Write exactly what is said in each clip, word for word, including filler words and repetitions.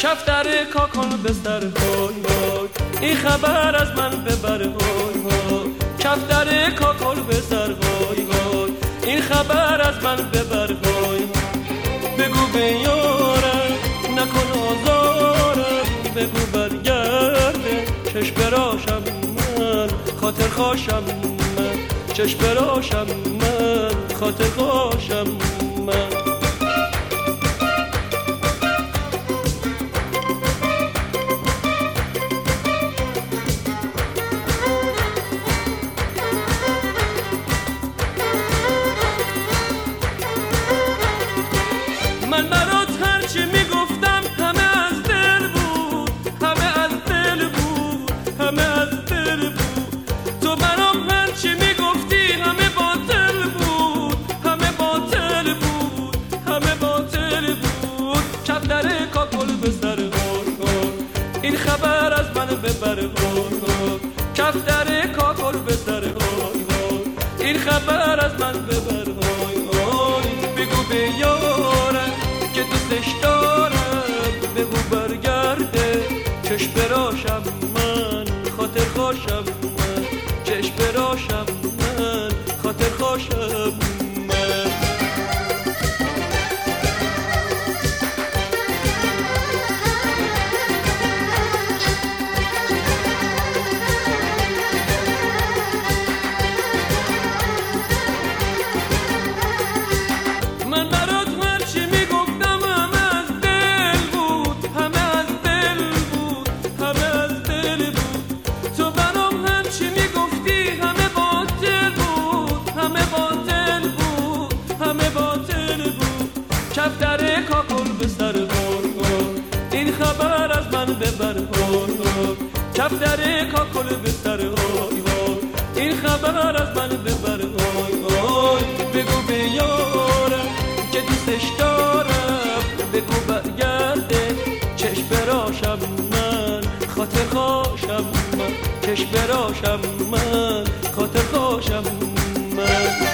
کفتر کاکل به سر های های، این خبر از من ببر های های. کفتر کاکل به سر های های، این خبر از من ببر های های. بگو به یارم نکن آزارم، بگو برگرده چشم براشم من، خاطر خوشم من، چشم براشم من، خاطر خوشم من. من برات هرچی میگفتم همه از دل بود، همه از دل بود، همه از دل بود. تو برام هرچی میگفتی همه باطل بود، همه باطل بود، همه باطل بود. کفتر کاکل به سر های های، این خبر از من ببر های های. کفتر کاکل به سر های های، این خبر از من ببر های های. بگو به یارم که دوستش دارم، بگو برگرده چشم براشم من، خاطر خوشم من، چشم براشم من، خاطر خوشم من. من برات هرچی میگفتم همه از دل بود، همه از دل بود، همه از دل بود. تو برام هرچی میگفتی همه باطل بود، همه باطل بود، همه باطل بود. کفتر کاکل به سر های های، این خبر از من ببر های های. کفتر کاکل به سر های های، این خبر از من ببر های های. بگو به یارم که دوستش دارم، بگو برگرده چشم براشم من، خاطر خوشم من، چشم براشم من، خاطر خوشم من.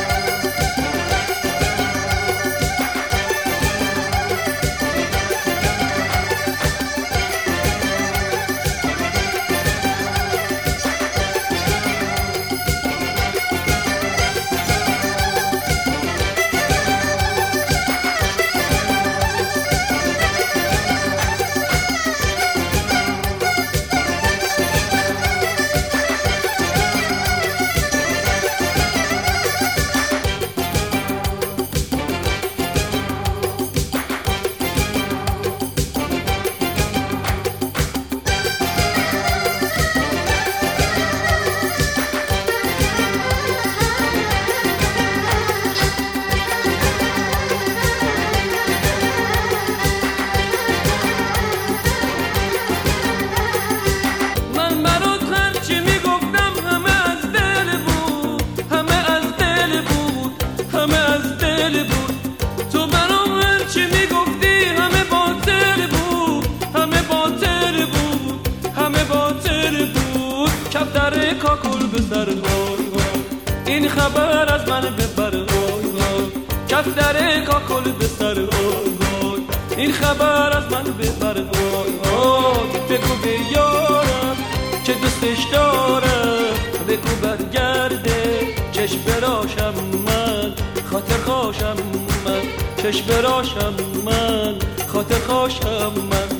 تو برام هرچی میگفتی همه باطل بود، همه باطل بود، همه باطل بود. کفتر کاکل به سر های های، این خبر از من ببر های های. کفتر کاکل به سر های های، این خبر از من ببر های های. بگو به یارم که دوستش دارم، بگو برگرده چشم براشم من، خاطر خوشم من، چشم براشم من، خاطر خوشم من.